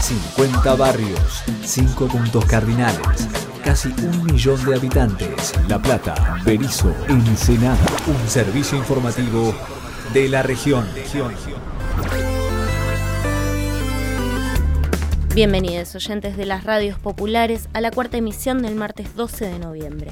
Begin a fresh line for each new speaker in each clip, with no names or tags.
50 barrios, 5 puntos cardinales, casi 1 millón de habitantes. La Plata, Berisso, Ensenada. Un servicio informativo de la región.
Bienvenidos, oyentes de las radios populares, a la cuarta emisión del martes 12 de noviembre.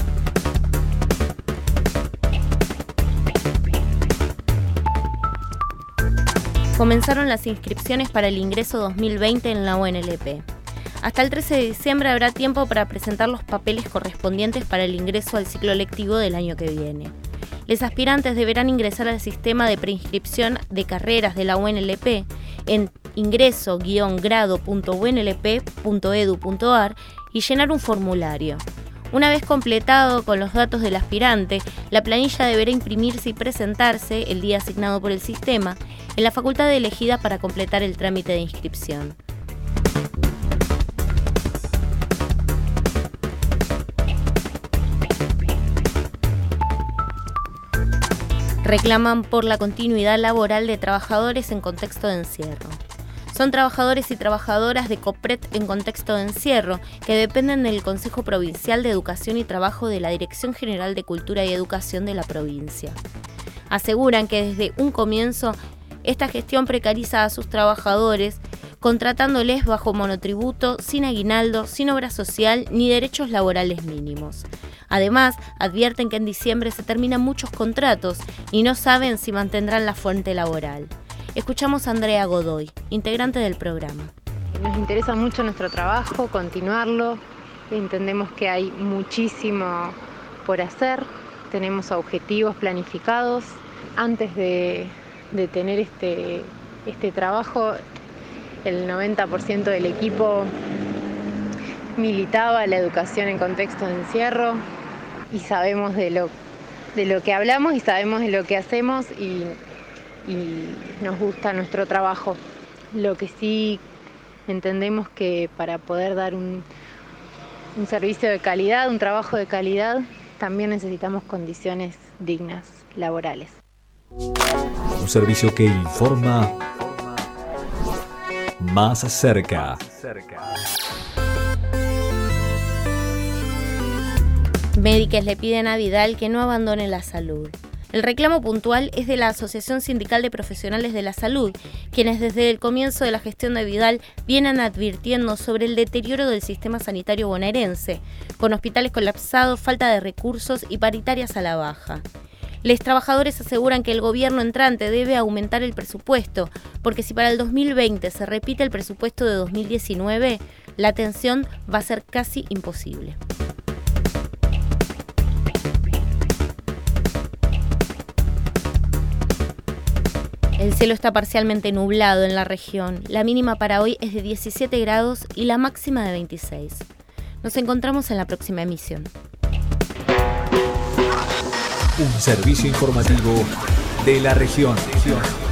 Comenzaron las inscripciones para el ingreso 2020 en la UNLP. Hasta el 13 de diciembre habrá tiempo para presentar los papeles correspondientes para el ingreso al ciclo lectivo del año que viene. Los aspirantes deberán ingresar al sistema de preinscripción de carreras de la UNLP en ingreso-grado.unlp.edu.ar y llenar un formulario. Una vez completado con los datos del aspirante, la planilla deberá imprimirse y presentarse el día asignado por el sistema en la facultad elegida para completar el trámite de inscripción. Reclaman por la continuidad laboral de trabajadores en contexto de encierro. Son trabajadores y trabajadoras de COPRED en contexto de encierro que dependen del Consejo Provincial de Educación y Trabajo de la Dirección General de Cultura y Educación de la provincia. Aseguran que desde un comienzo esta gestión precariza a sus trabajadores, contratándoles bajo monotributo, sin aguinaldo, sin obra social ni derechos laborales mínimos. Además, advierten que en diciembre se terminan muchos contratos y no saben si mantendrán la fuente laboral. Escuchamos a Andrea Godoy, integrante del programa.
Nos interesa mucho nuestro trabajo, continuarlo. Entendemos que hay muchísimo por hacer. Tenemos objetivos planificados. Antes de tener este trabajo, el 90% del equipo militaba la educación en contexto de encierro y sabemos de lo que hablamos y sabemos de lo que hacemos y nos gusta nuestro trabajo. Lo que sí entendemos que para poder dar un servicio de calidad, un trabajo de calidad, también necesitamos condiciones dignas laborales.
Un servicio que informa más cerca.
Médicos le piden a Vidal que no abandone la salud. El reclamo puntual es de la Asociación Sindical de Profesionales de la Salud, quienes desde el comienzo de la gestión de Vidal vienen advirtiendo sobre el deterioro del sistema sanitario bonaerense, con hospitales colapsados, falta de recursos y paritarias a la baja. Los trabajadores aseguran que el gobierno entrante debe aumentar el presupuesto, porque si para el 2020 se repite el presupuesto de 2019, la atención va a ser casi imposible. El cielo está parcialmente nublado en la región. La mínima para hoy es de 17 grados y la máxima de 26. Nos encontramos en la próxima emisión.
Un servicio informativo de la región.